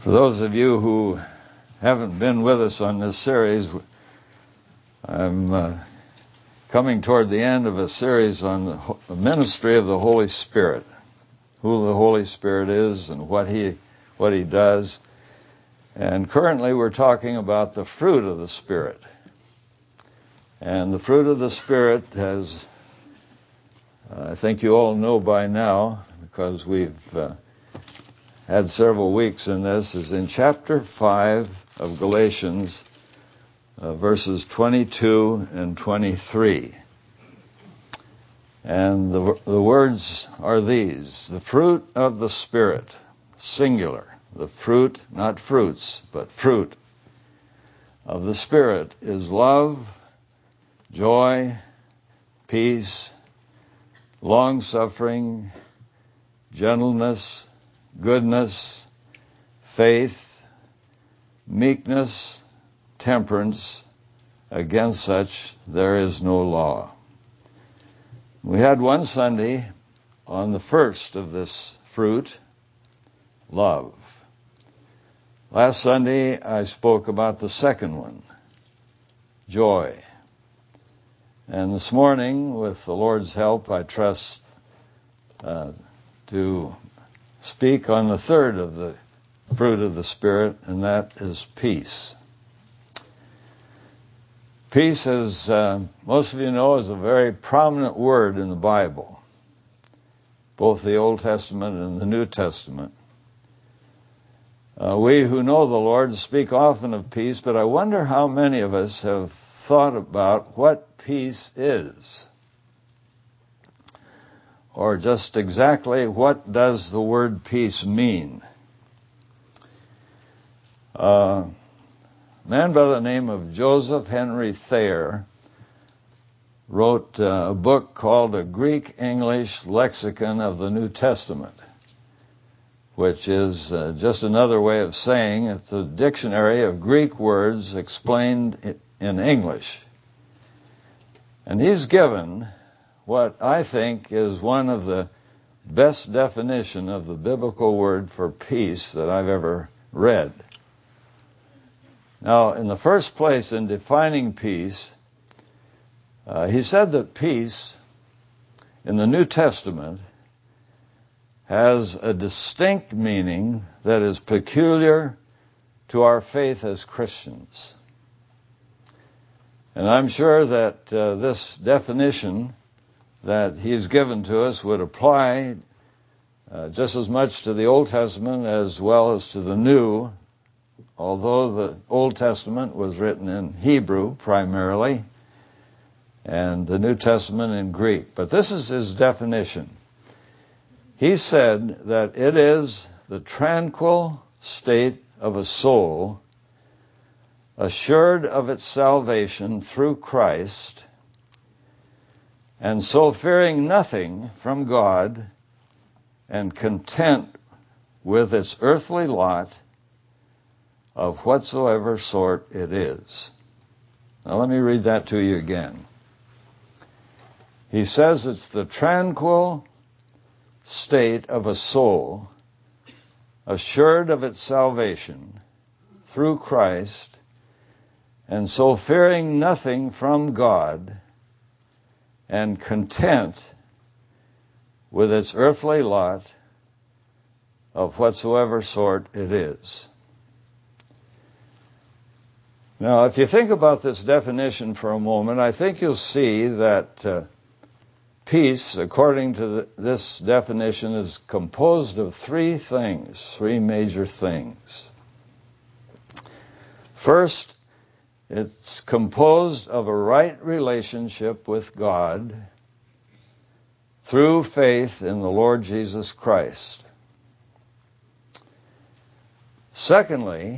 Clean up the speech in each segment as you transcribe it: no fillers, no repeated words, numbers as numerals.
For those of you who haven't been with us on this series, I'm coming toward the end of a series on the ministry of the Holy Spirit, who the Holy Spirit is and what he does. And currently we're talking about the fruit of the Spirit. And the fruit of the Spirit has, I think you all know by now, because we've had several weeks in this, is in chapter 5 of Galatians, verses 22 and 23. And the words are these: the fruit of the Spirit, singular, the fruit, not fruits, but fruit of the Spirit is love, joy, peace, long-suffering, gentleness, goodness, faith, meekness, temperance. Against such there is no law. We had one Sunday on the first of this fruit, love. Last Sunday I spoke about the second one, joy. And this morning, with the Lord's help, I trust to speak on the third of the fruit of the Spirit, and that is peace. Peace, as most of you know, is a very prominent word in the Bible, both the Old Testament and the New Testament. We who know the Lord speak often of peace, but I wonder how many of us have thought about what peace is. Or just exactly what does the word peace mean? A man by the name of Joseph Henry Thayer wrote a book called A Greek-English Lexicon of the New Testament, which is just another way of saying it's a dictionary of Greek words explained in English. And he's given what I think is one of the best definition of the biblical word for peace that I've ever read. Now, in the first place, in defining peace, he said that peace in the New Testament has a distinct meaning that is peculiar to our faith as Christians. And I'm sure that this definition that he's given to us would apply just as much to the Old Testament as well as to the New, although the Old Testament was written in Hebrew primarily, and the New Testament in Greek. But this is his definition. He said that it is the tranquil state of a soul assured of its salvation through Christ, and so fearing nothing from God and content with its earthly lot of whatsoever sort it is. Now let me read that to you again. He says it's the tranquil state of a soul assured of its salvation through Christ, and so fearing nothing from God and content with its earthly lot of whatsoever sort it is. Now, if you think about this definition for a moment, I think you'll see that peace, according to this definition, is composed of three major things. First, it's composed of a right relationship with God through faith in the Lord Jesus Christ. Secondly,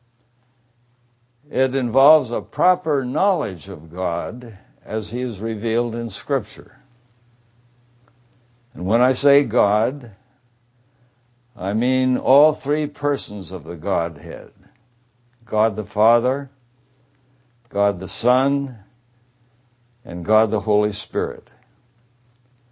it involves a proper knowledge of God as he is revealed in Scripture. And when I say God, I mean all three persons of the Godhead: God the Father, God the Son, and God the Holy Spirit.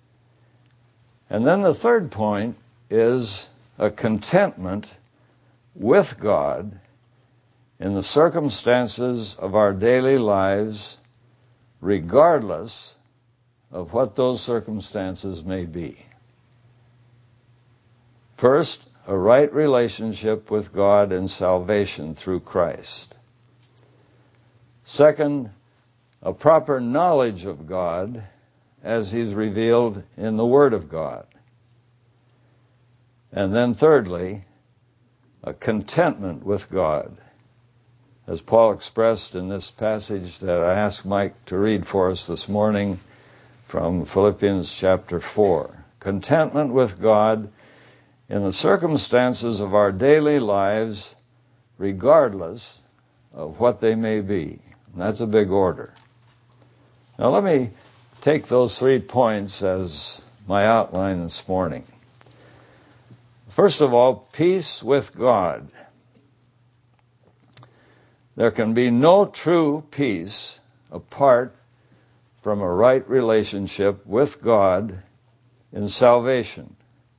And then the third point is a contentment with God in the circumstances of our daily lives, regardless of what those circumstances may be. First, a right relationship with God and salvation through Christ. Second, a proper knowledge of God as He's revealed in the Word of God. And then thirdly, a contentment with God, as Paul expressed in this passage that I asked Mike to read for us this morning from Philippians chapter 4. Contentment with God in the circumstances of our daily lives, regardless of what they may be. And that's a big order. Now let me take those 3 points as my outline this morning. First of all, peace with God. There can be no true peace apart from a right relationship with God in salvation.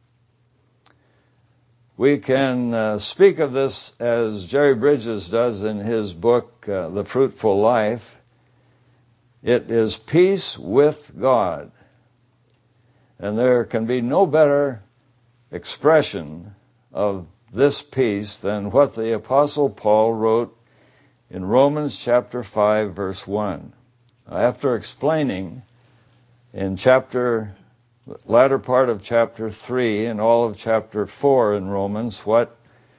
We can speak of this as Jerry Bridges does in his book, The Fruitful Life. It is peace with God. And there can be no better expression of this peace than what the Apostle Paul wrote in Romans chapter 5, verse 1. After explaining in latter part of chapter 3 and all of chapter 4 in Romans what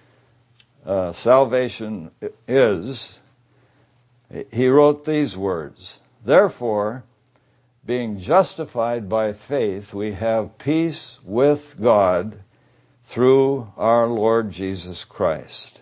salvation is, he wrote these words: Therefore, being justified by faith, we have peace with God through our Lord Jesus Christ.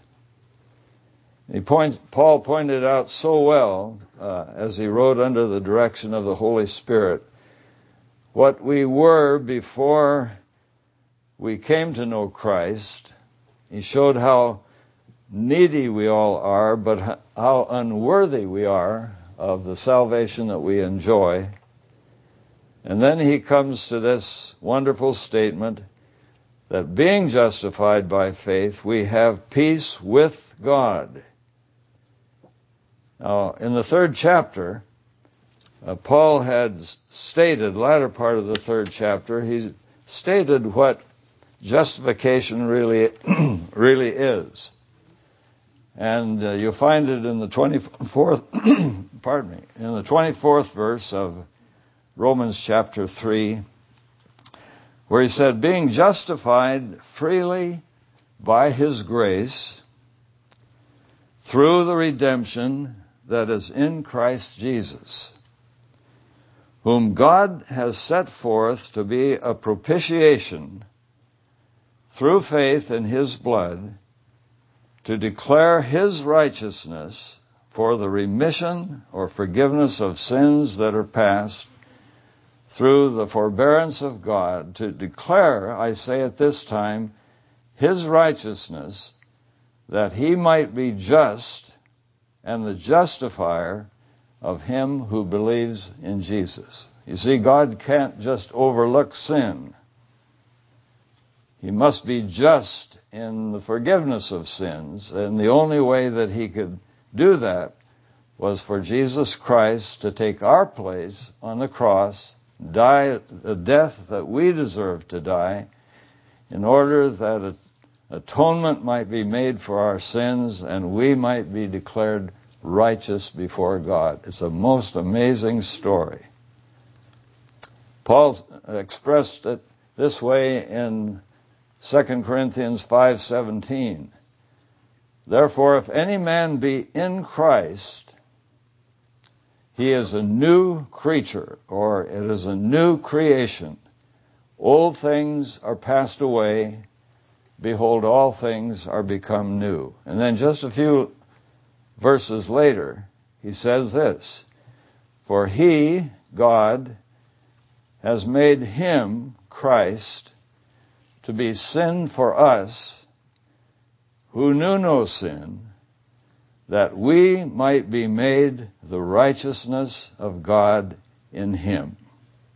Paul pointed out so well, as he wrote under the direction of the Holy Spirit, what we were before we came to know Christ. He showed how needy we all are, but how unworthy we are of the salvation that we enjoy. And then he comes to this wonderful statement that being justified by faith, we have peace with God. Now, in the 3rd chapter, Paul had stated, latter part of the 3rd chapter, he stated what justification really is. And you'll find it in the 24th, pardon me, in the 24th verse of Romans chapter 3, where he said, being justified freely by His grace through the redemption that is in Christ Jesus, whom God has set forth to be a propitiation through faith in His blood, to declare His righteousness for the remission or forgiveness of sins that are past, through the forbearance of God, to declare, I say at this time, His righteousness, that He might be just and the justifier of him who believes in Jesus. You see, God can't just overlook sin. He must be just in the forgiveness of sins, and the only way that He could do that was for Jesus Christ to take our place on the cross, die the death that we deserve to die, in order that atonement might be made for our sins and we might be declared righteous before God. It's a most amazing story. Paul expressed it this way in 2 Corinthians 5:17. Therefore, if any man be in Christ, he is a new creature, or it is a new creation. Old things are passed away. Behold, all things are become new. And then just a few verses later, he says this: for He, God, has made Him, Christ, to be sin for us, who knew no sin, that we might be made the righteousness of God in Him.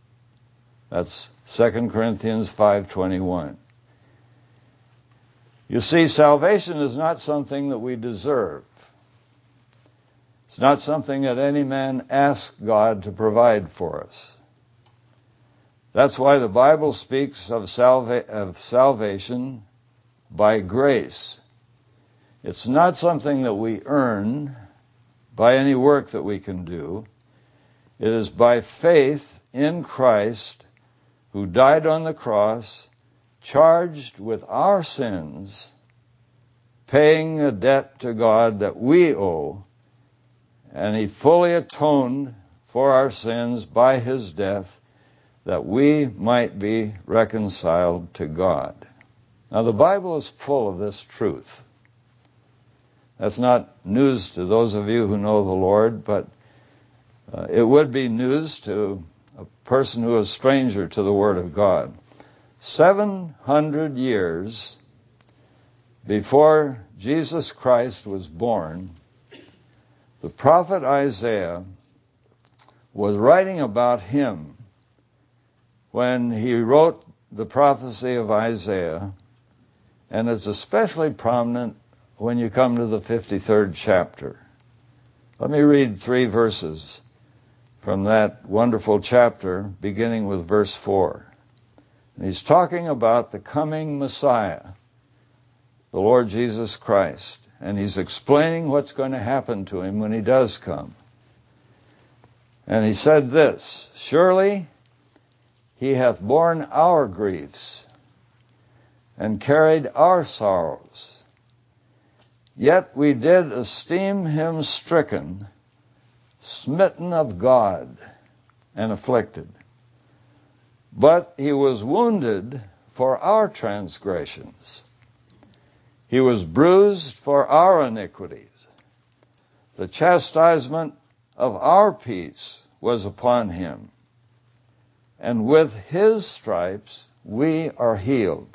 That's 2 Corinthians 5:21. You see, salvation is not something that we deserve. It's not something that any man asks God to provide for us. That's why the Bible speaks of salvation by grace. It's not something that we earn by any work that we can do. It is by faith in Christ, who died on the cross, charged with our sins, paying a debt to God that we owe, and he fully atoned for our sins by his death, that we might be reconciled to God. Now, the Bible is full of this truth. That's not news to those of you who know the Lord, but it would be news to a person who is a stranger to the Word of God. 700 years before Jesus Christ was born, the prophet Isaiah was writing about him when he wrote the prophecy of Isaiah, and it's especially prominent when you come to the 53rd chapter. Let me read 3 verses from that wonderful chapter, beginning with verse 4. And he's talking about the coming Messiah, the Lord Jesus Christ, and he's explaining what's going to happen to him when he does come. And he said this, "Surely he hath borne our griefs and carried our sorrows. Yet we did esteem him stricken, smitten of God, and afflicted. But he was wounded for our transgressions. He was bruised for our iniquities. The chastisement of our peace was upon him, and with his stripes we are healed.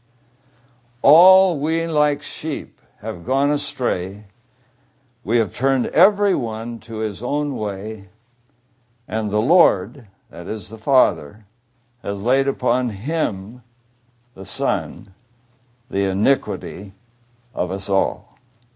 All we like sheep have gone astray. We have turned every one to his own way, and the Lord, that is the Father, has laid upon him, the Son, the iniquity of us all."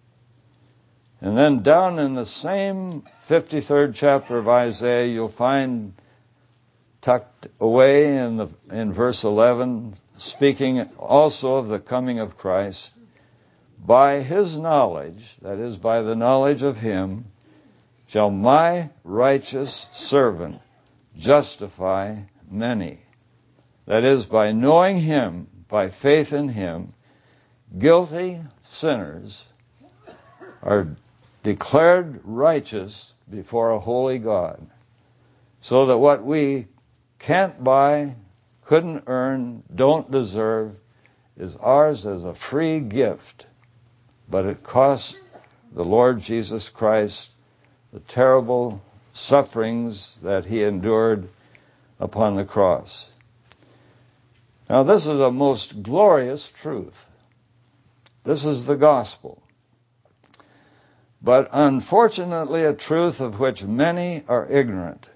And then down in the same 53rd chapter of Isaiah, you'll find tucked away in verse 11, speaking also of the coming of Christ, "By his knowledge," that is, by the knowledge of him, "shall my righteous servant justify many." That is, by knowing him, by faith in him, guilty sinners are declared righteous before a holy God, so that what we can't buy, couldn't earn, don't deserve, is ours as a free gift. But it cost the Lord Jesus Christ the terrible sufferings that he endured upon the cross. Now, this is a most glorious truth. This is the gospel. But unfortunately, a truth of which many are ignorant.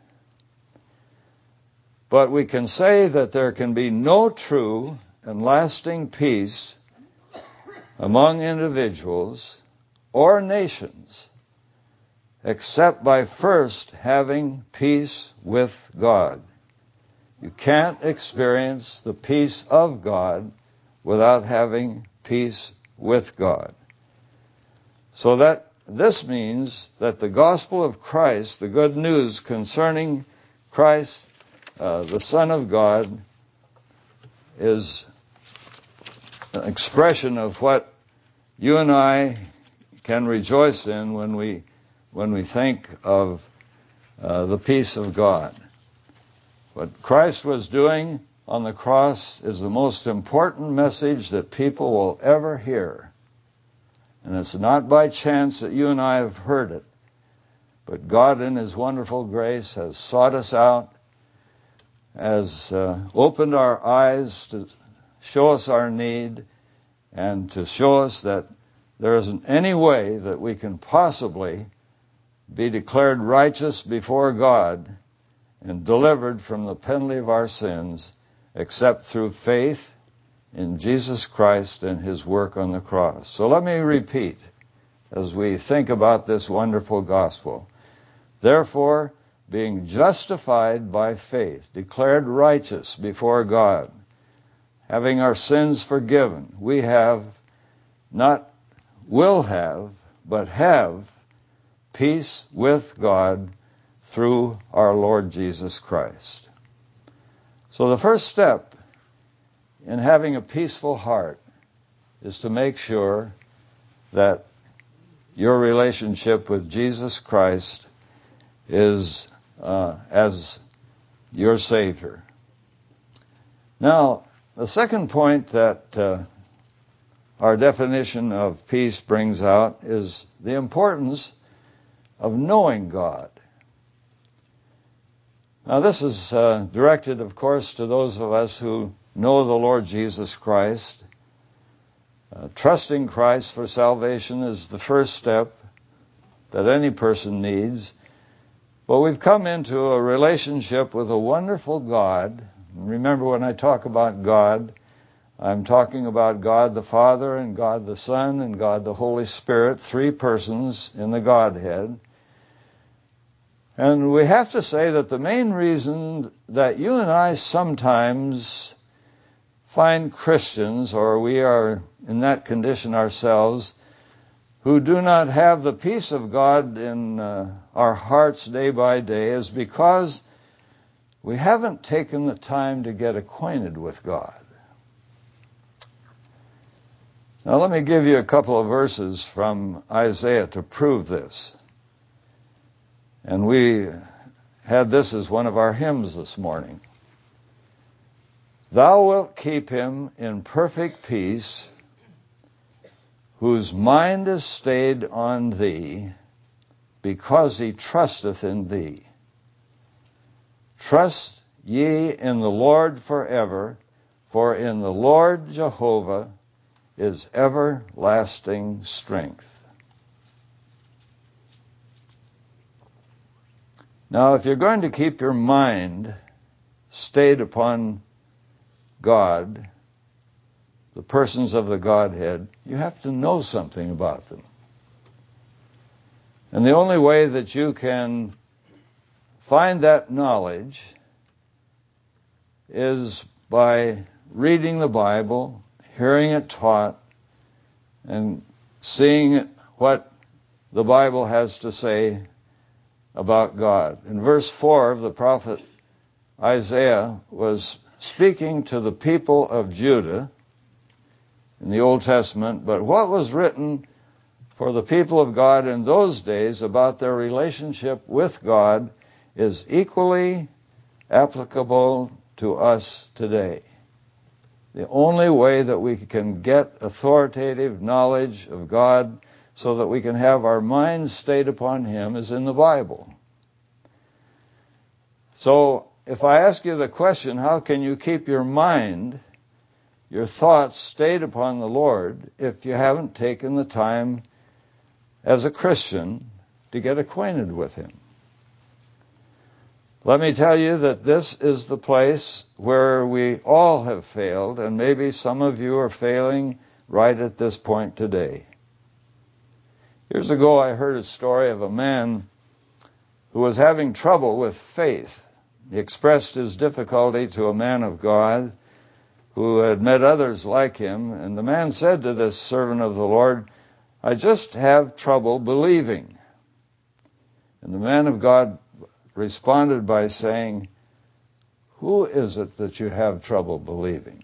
But we can say that there can be no true and lasting peace among individuals or nations except by first having peace with God. You can't experience the peace of God without having peace with God. So that this means that the gospel of Christ, the good news concerning Christ, the Son of God, is an expression of what you and I can rejoice in when we think of the peace of God. What Christ was doing on the cross is the most important message that people will ever hear. And it's not by chance that you and I have heard it, but God in his wonderful grace has sought us out, has opened our eyes to show us our need, and to show us that there isn't any way that we can possibly be declared righteous before God and delivered from the penalty of our sins except through faith in Jesus Christ and his work on the cross. So let me repeat as we think about this wonderful gospel. Therefore, being justified by faith, declared righteous before God, having our sins forgiven, we have, not will have, but have peace with God through our Lord Jesus Christ. So the first step in having a peaceful heart is to make sure that your relationship with Jesus Christ is as your Savior. Now, the second point that our definition of peace brings out is the importance of knowing God. Now, this is directed, of course, to those of us who know the Lord Jesus Christ. Trusting Christ for salvation is the first step that any person needs. But we've come into a relationship with a wonderful God. Remember, when I talk about God, I'm talking about God the Father and God the Son and God the Holy Spirit, three persons in the Godhead. And we have to say that the main reason that you and I sometimes find Christians, or we are in that condition ourselves, who do not have the peace of God in our hearts day by day, is because we haven't taken the time to get acquainted with God. Now let me give you a couple of verses from Isaiah to prove this. And we had this as one of our hymns this morning. Thou wilt keep him in perfect peace, whose mind is stayed on thee, because he trusteth in thee. Trust ye in the Lord forever, for in the Lord Jehovah is everlasting strength. Now, if you're going to keep your mind stayed upon God, the persons of the Godhead, you have to know something about them. And the only way that you can find that knowledge is by reading the Bible, hearing it taught, and seeing what the Bible has to say about God. In verse 4, the prophet Isaiah was speaking to the people of Judah in the Old Testament, but what was written for the people of God in those days about their relationship with God is equally applicable to us today. The only way that we can get authoritative knowledge of God so that we can have our minds stayed upon him is in the Bible. So if I ask you the question, how can you keep your mind, your thoughts stayed upon the Lord if you haven't taken the time as a Christian to get acquainted with him? Let me tell you that this is the place where we all have failed, and maybe some of you are failing right at this point today. Years ago, I heard a story of a man who was having trouble with faith. He expressed his difficulty to a man of God who had met others like him, and the man said to this servant of the Lord, I just have trouble believing. And the man of God responded by saying, who is it that you have trouble believing?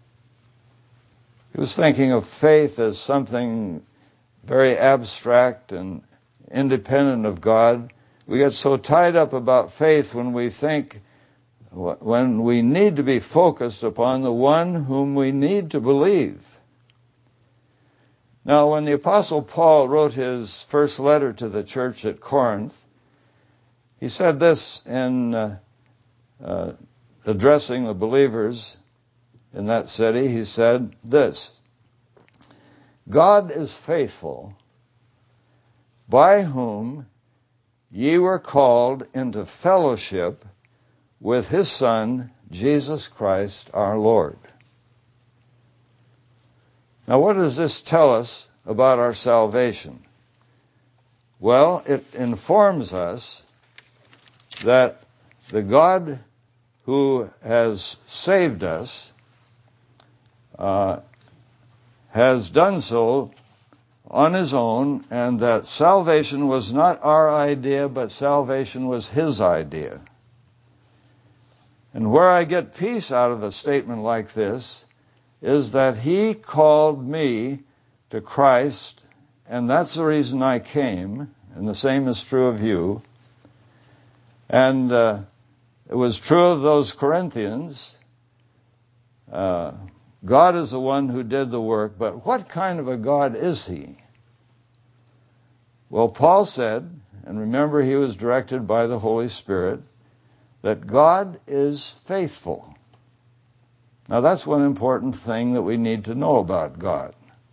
He was thinking of faith as something very abstract and independent of God. We get so tied up about faith when we need to be focused upon the one whom we need to believe. Now, when the Apostle Paul wrote his first letter to the church at Corinth, he said this in addressing the believers in that city. He said this, God is faithful, by whom ye were called into fellowship with his Son, Jesus Christ our Lord. Now, what does this tell us about our salvation? Well, it informs us that the God who has saved us has done so on his own, and that salvation was not our idea, but salvation was his idea. And where I get peace out of a statement like this is that he called me to Christ, and that's the reason I came, and the same is true of you. And it was true of those Corinthians. God is the one who did the work, but what kind of a God is he? Well, Paul said, and remember he was directed by the Holy Spirit, that God is faithful. Now that's one important thing that we need to know about God.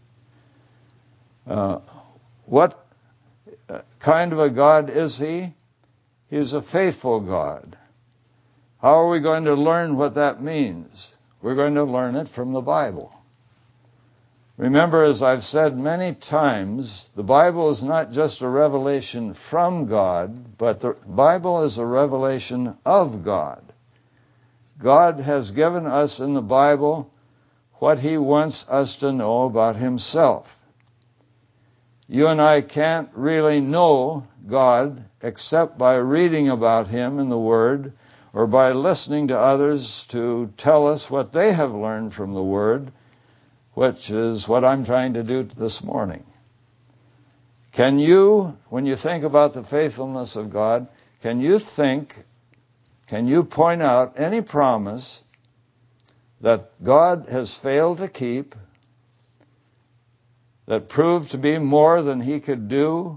What kind of a God is he? He's a faithful God. How are we going to learn what that means? We're going to learn it from the Bible. Remember, as I've said many times, the Bible is not just a revelation from God, but the Bible is a revelation of God. God has given us in the Bible what he wants us to know about himself. You and I can't really know God except by reading about him in the Word, or by listening to others to tell us what they have learned from the Word, which is what I'm trying to do this morning. Can you, when you think about the faithfulness of God, can you point out any promise that God has failed to keep, that proved to be more than he could do?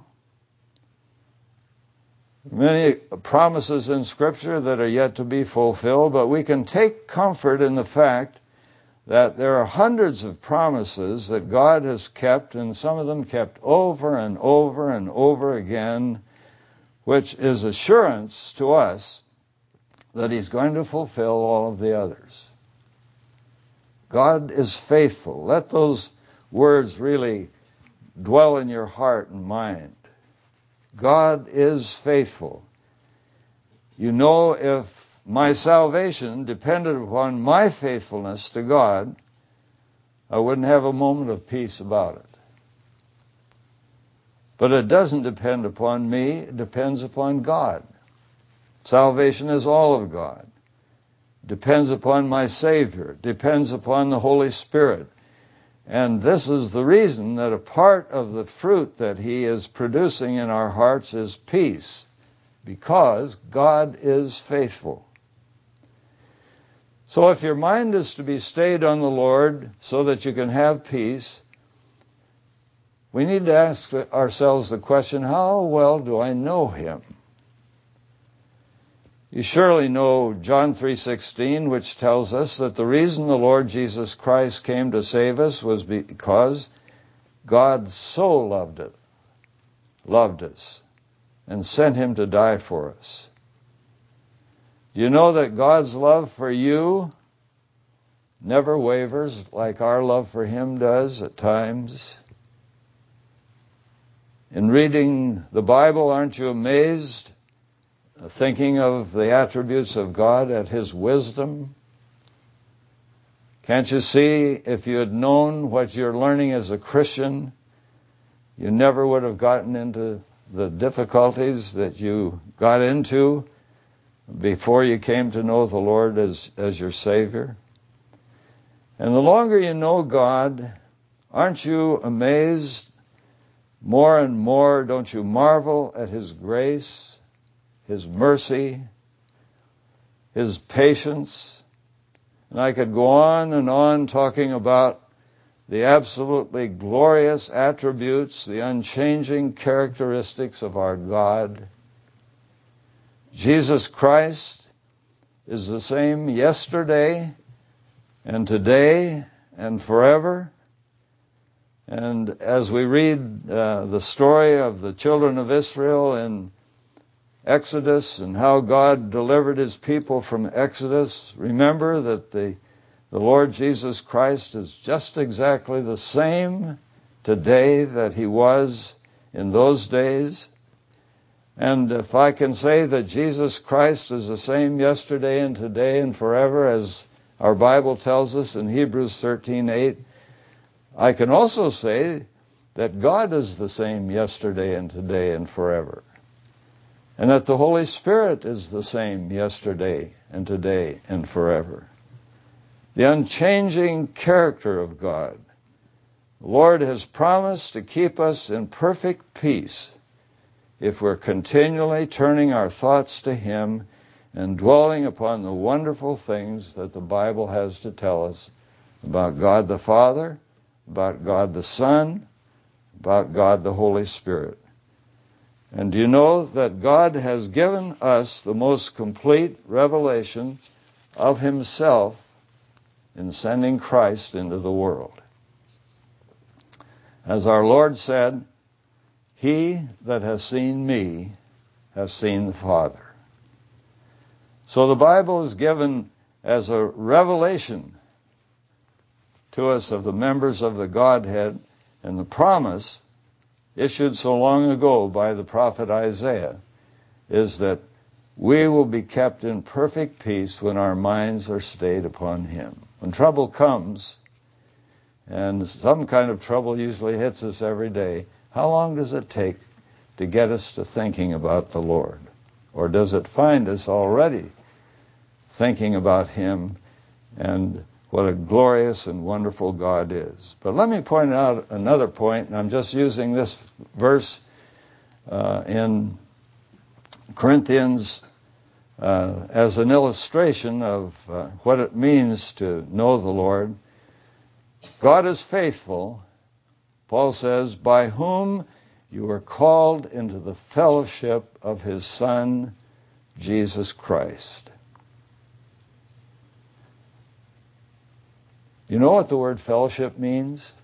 Many promises in Scripture that are yet to be fulfilled, but we can take comfort in the fact that there are hundreds of promises that God has kept, and some of them kept over and over and over again, which is assurance to us that he's going to fulfill all of the others. God is faithful. Let those words really dwell in your heart and mind. God is faithful. You know, if my salvation depended upon my faithfulness to God, I wouldn't have a moment of peace about it. But it doesn't depend upon me, it depends upon God. Salvation is all of God. It depends upon my Savior. It depends upon the Holy Spirit. And this is the reason that a part of the fruit that he is producing in our hearts is peace, because God is faithful. So if your mind is to be stayed on the Lord so that you can have peace, we need to ask ourselves the question, how well do I know him? You surely know John 3:16, which tells us that the reason the Lord Jesus Christ came to save us was because God so loved us and sent him to die for us. Do you know that God's love for you never wavers like our love for him does at times? In reading the Bible, aren't you amazed, thinking of the attributes of God, at his wisdom? Can't you see, if you had known what you're learning as a Christian, you never would have gotten into the difficulties that you got into before you came to know the Lord as your Savior? And the longer you know God, aren't you amazed more and more? Don't you marvel at his grace, his mercy, his patience? And I could go on and on talking about the absolutely glorious attributes, the unchanging characteristics of our God. Jesus Christ is the same yesterday and today and forever. And as we read the story of the children of Israel in Exodus and how God delivered his people from Exodus, remember that the The Lord Jesus Christ is just exactly the same today that he was in those days. And if I can say that Jesus Christ is the same yesterday and today and forever, as our Bible tells us in Hebrews 13:8, I can also say that God is the same yesterday and today and forever. And that the Holy Spirit is the same yesterday and today and forever. The unchanging character of God. The Lord has promised to keep us in perfect peace if we're continually turning our thoughts to him and dwelling upon the wonderful things that the Bible has to tell us about God the Father, about God the Son, about God the Holy Spirit. And do you know that God has given us the most complete revelation of himself in sending Christ into the world? As our Lord said, "He that has seen me has seen the Father." So the Bible is given as a revelation to us of the members of the Godhead, and the promise issued so long ago by the prophet Isaiah is that we will be kept in perfect peace when our minds are stayed upon him. When trouble comes, and some kind of trouble usually hits us every day, how long does it take to get us to thinking about the Lord? Or does it find us already thinking about him and what a glorious and wonderful God is? But let me point out another point, and I'm just using this verse in Corinthians as an illustration of what it means to know the Lord. God is faithful, Paul says, by whom you are called into the fellowship of his Son, Jesus Christ. You know what the word fellowship means?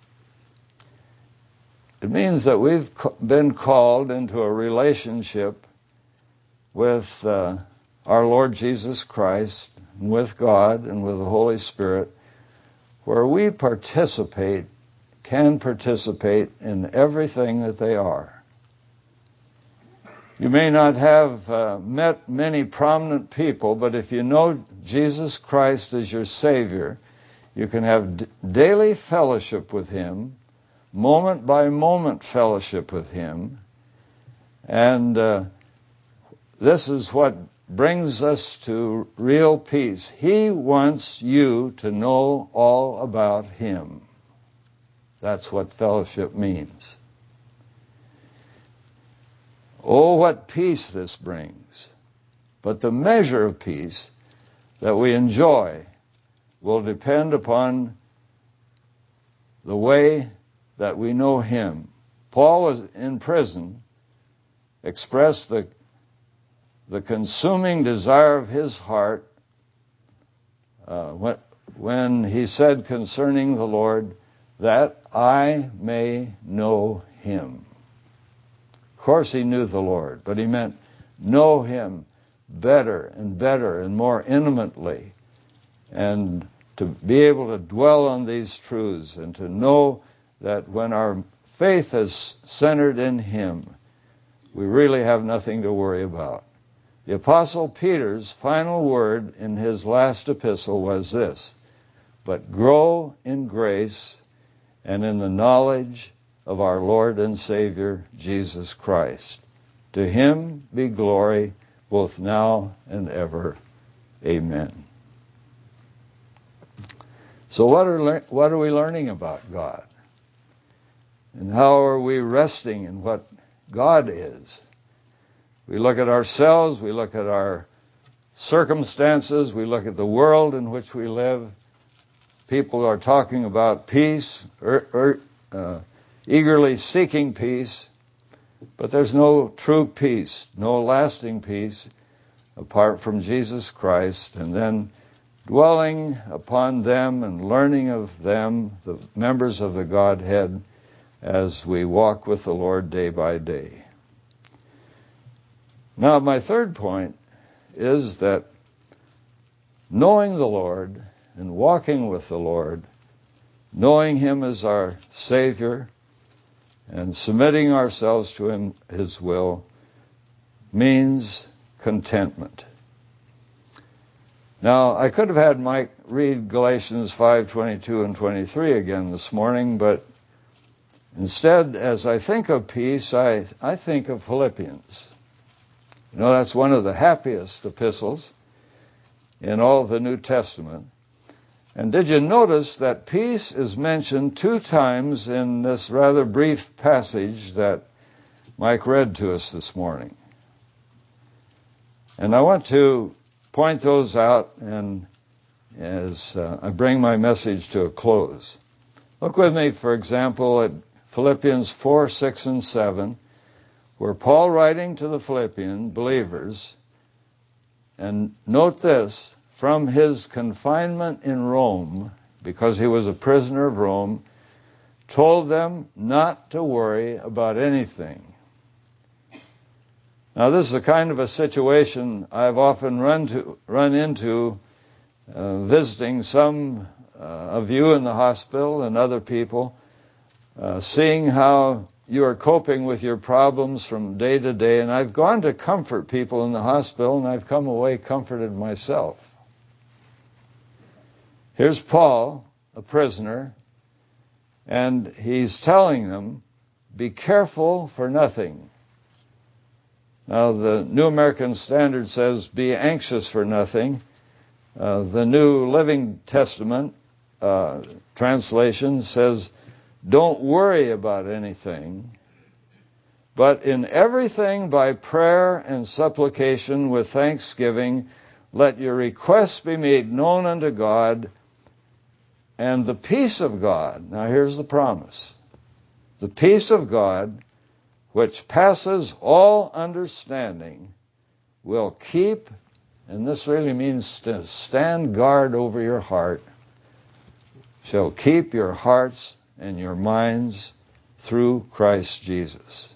It means that we've been called into a relationship with our Lord Jesus Christ, and with God, and with the Holy Spirit, where we can participate in everything that they are. You may not have met many prominent people, but if you know Jesus Christ as your Savior, you can have daily fellowship with him, moment by moment fellowship with him, and this is what brings us to real peace. He wants you to know all about him. That's what fellowship means. Oh, what peace this brings. But the measure of peace that we enjoy will depend upon the way that we know him. Paul was in prison, expressed the consuming desire of his heart when he said concerning the Lord, that I may know him. Of course he knew the Lord, but he meant know him better and more intimately, and to be able to dwell on these truths and to know that when our faith is centered in him, we really have nothing to worry about. The Apostle Peter's final word in his last epistle was this: but grow in grace and in the knowledge of our Lord and Savior, Jesus Christ. To him be glory both now and ever. Amen. So what are we learning about God? And how are we resting in what God is? We look at ourselves, we look at our circumstances, we look at the world in which we live. People are talking about peace, eagerly seeking peace, but there's no true peace, no lasting peace apart from Jesus Christ, and then dwelling upon them and learning of them, the members of the Godhead, as we walk with the Lord day by day. Now, my third point is that knowing the Lord and walking with the Lord, knowing Him as our Savior, and submitting ourselves to Him, His will, means contentment. Now, I could have had Mike read Galatians 5:22 and 23 again this morning, but instead, as I think of peace, I think of Philippians. You know, that's one of the happiest epistles in all of the New Testament. And did you notice that peace is mentioned 2 times in this rather brief passage that Mike read to us this morning? And I want to point those out and as I bring my message to a close. Look with me, for example, at Philippians 4, 6, and 7, where Paul, writing to the Philippian believers, and note this, from his confinement in Rome, because he was a prisoner of Rome, told them not to worry about anything. Now, this is a kind of a situation I've often run into visiting some of you in the hospital and other people, seeing how you are coping with your problems from day to day. And I've gone to comfort people in the hospital, and I've come away comforted myself. Here's Paul, a prisoner, and he's telling them, be careful for nothing. Now, the New American Standard says, be anxious for nothing. The New Living Testament translation says, don't worry about anything, but in everything by prayer and supplication with thanksgiving, let your requests be made known unto God, and the peace of God, now here's the promise, the peace of God, which passes all understanding, will keep, and this really means to stand guard over your heart, shall keep your hearts and your minds through Christ Jesus.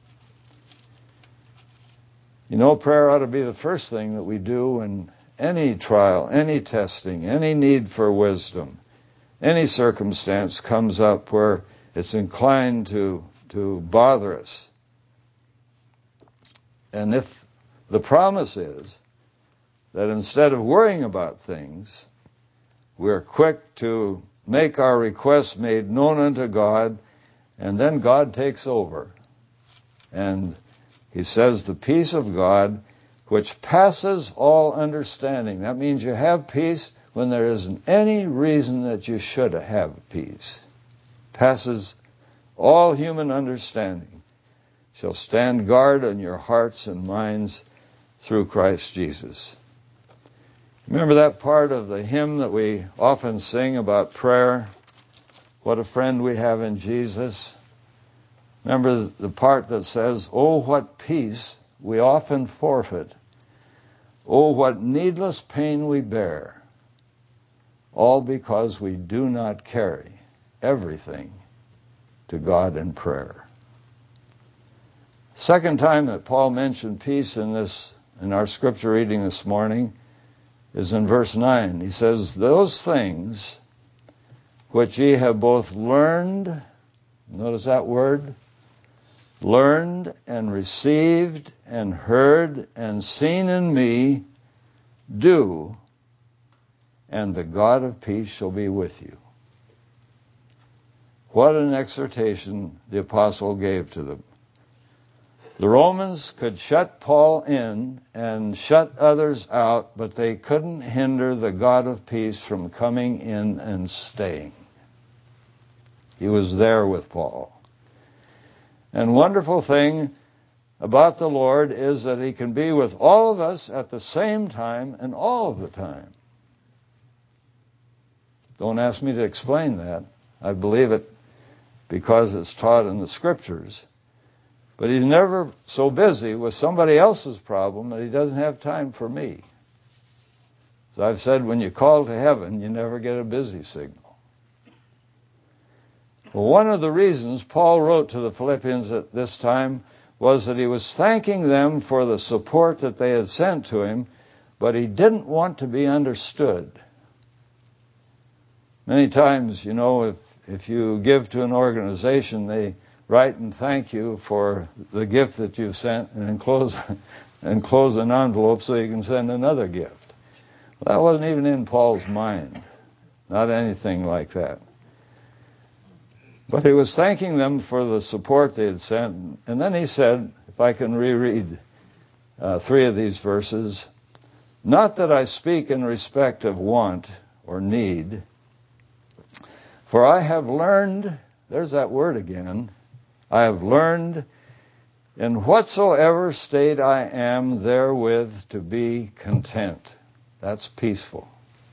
You know, prayer ought to be the first thing that we do in any trial, any testing, any need for wisdom, any circumstance comes up where it's inclined to bother us. And if the promise is that instead of worrying about things, we're quick to make our requests made known unto God, and then God takes over. And he says, the peace of God, which passes all understanding. That means you have peace when there isn't any reason that you should have peace. Passes all human understanding. Shall stand guard on your hearts and minds through Christ Jesus. Remember that part of the hymn that we often sing about prayer? What a friend we have in Jesus. Remember the part that says, oh, what peace we often forfeit. Oh, what needless pain we bear. All because we do not carry everything to God in prayer. Second time that Paul mentioned peace in our scripture reading this morning is in verse 9. He says, those things which ye have both learned, notice that word, learned and received and heard and seen in me, do, and the God of peace shall be with you. What an exhortation the apostle gave to them. The Romans could shut Paul in and shut others out, but they couldn't hinder the God of peace from coming in and staying. He was there with Paul. And wonderful thing about the Lord is that he can be with all of us at the same time and all of the time. Don't ask me to explain that. I believe it because it's taught in the scriptures. But he's never so busy with somebody else's problem that he doesn't have time for me. As I've said, when you call to heaven, you never get a busy signal. Well, one of the reasons Paul wrote to the Philippians at this time was that he was thanking them for the support that they had sent to him, but he didn't want to be understood. Many times, if you give to an organization, they write and thank you for the gift that you sent and enclose an envelope so you can send another gift. That wasn't even in Paul's mind. Not anything like that. But he was thanking them for the support they had sent. And then he said, if I can reread 3 of these verses, not that I speak in respect of want or need, for I have learned, there's that word again, I have learned in whatsoever state I am therewith to be content. That's peaceful.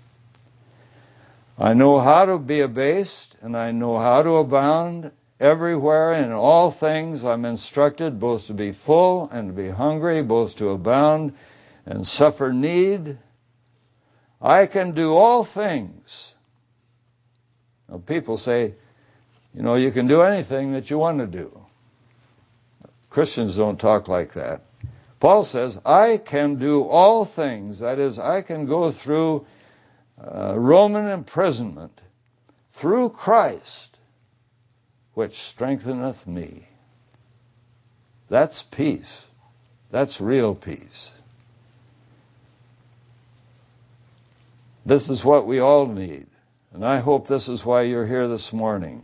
I know how to be abased, and I know how to abound. Everywhere in all things I'm instructed both to be full and to be hungry, both to abound and suffer need. I can do all things. Now, people say, you can do anything that you want to do. Christians don't talk like that. Paul says, I can do all things. That is, I can go through Roman imprisonment through Christ, which strengtheneth me. That's peace. That's real peace. This is what we all need. And I hope this is why you're here this morning.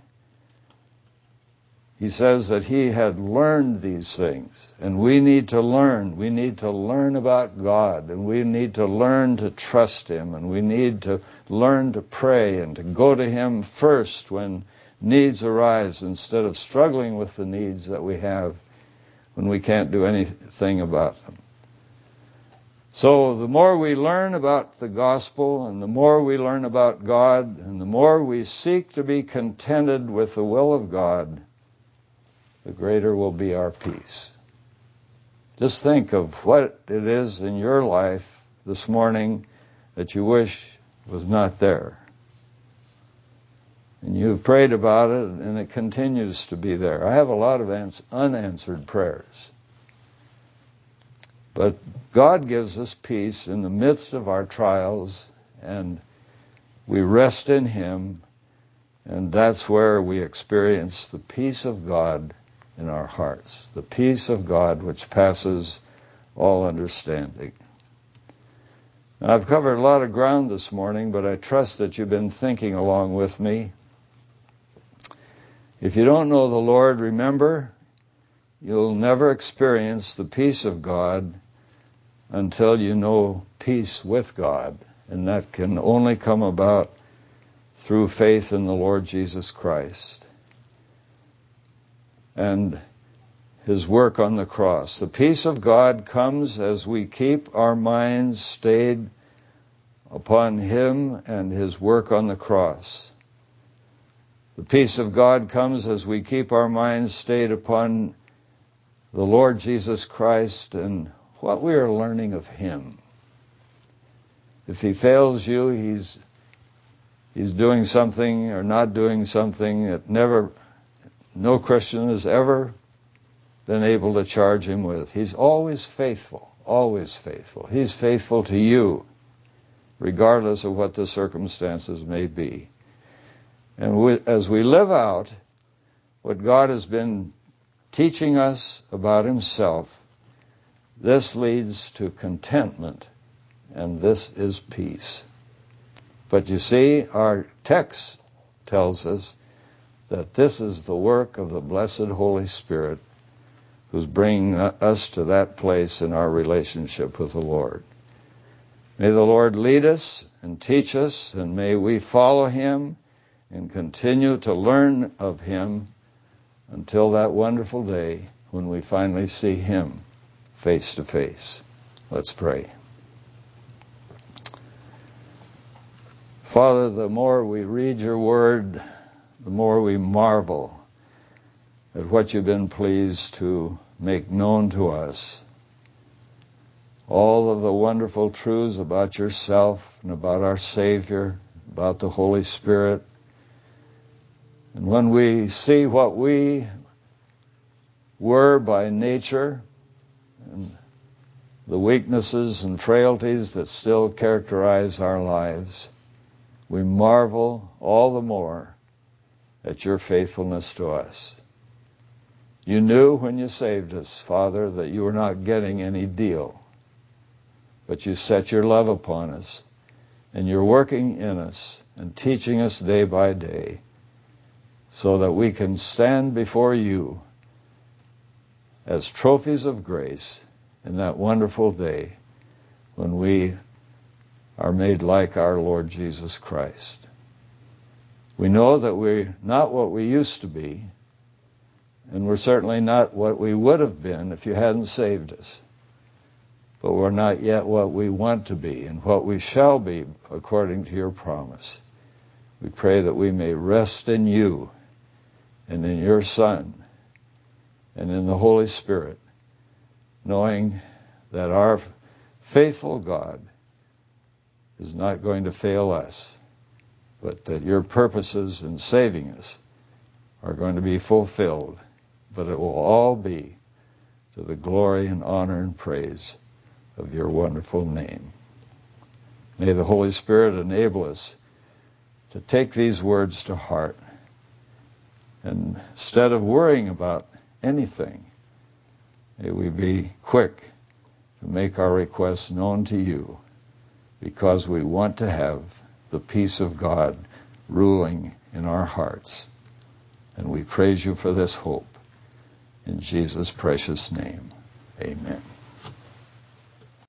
He says that he had learned these things, and we need to learn. We need to learn about God, and we need to learn to trust him, and we need to learn to pray and to go to him first when needs arise instead of struggling with the needs that we have when we can't do anything about them. So the more we learn about the gospel, and the more we learn about God, and the more we seek to be contented with the will of God, the greater will be our peace. Just think of what it is in your life this morning that you wish was not there. And you've prayed about it, and it continues to be there. I have a lot of unanswered prayers. But God gives us peace in the midst of our trials, and we rest in him, and that's where we experience the peace of God in our hearts, the peace of God which passes all understanding. Now, I've covered a lot of ground this morning, but I trust that you've been thinking along with me. If you don't know the Lord, remember, you'll never experience the peace of God until you know peace with God, and that can only come about through faith in the Lord Jesus Christ and his work on the cross. The peace of God comes as we keep our minds stayed upon him and his work on the cross. The peace of God comes as we keep our minds stayed upon the Lord Jesus Christ and what we are learning of him. If he fails you, he's doing something or not doing something that no Christian has ever been able to charge him with. He's always faithful, always faithful. He's faithful to you, regardless of what the circumstances may be. And as we live out what God has been teaching us about himself, this leads to contentment, and this is peace. But you see, our text tells us that this is the work of the blessed Holy Spirit who's bringing us to that place in our relationship with the Lord. May the Lord lead us and teach us, and may we follow him and continue to learn of him until that wonderful day when we finally see him face to face. Let's pray. Father, the more we read your word, the more we marvel at what you've been pleased to make known to us. All of the wonderful truths about yourself and about our Savior, about the Holy Spirit. And when we see what we were by nature and the weaknesses and frailties that still characterize our lives, we marvel all the more at your faithfulness to us. You knew when you saved us, Father, that you were not getting any deal, but you set your love upon us, and you're working in us and teaching us day by day so that we can stand before you as trophies of grace in that wonderful day when we are made like our Lord Jesus Christ. We know that we're not what we used to be, and we're certainly not what we would have been if you hadn't saved us. But we're not yet what we want to be and what we shall be according to your promise. We pray that we may rest in you and in your Son and in the Holy Spirit, knowing that our faithful God is not going to fail us, but that your purposes in saving us are going to be fulfilled, but it will all be to the glory and honor and praise of your wonderful name. May the Holy Spirit enable us to take these words to heart, and instead of worrying about anything, may we be quick to make our requests known to you, because we want to have the peace of God ruling in our hearts. And we praise you for this hope. In Jesus' precious name, amen.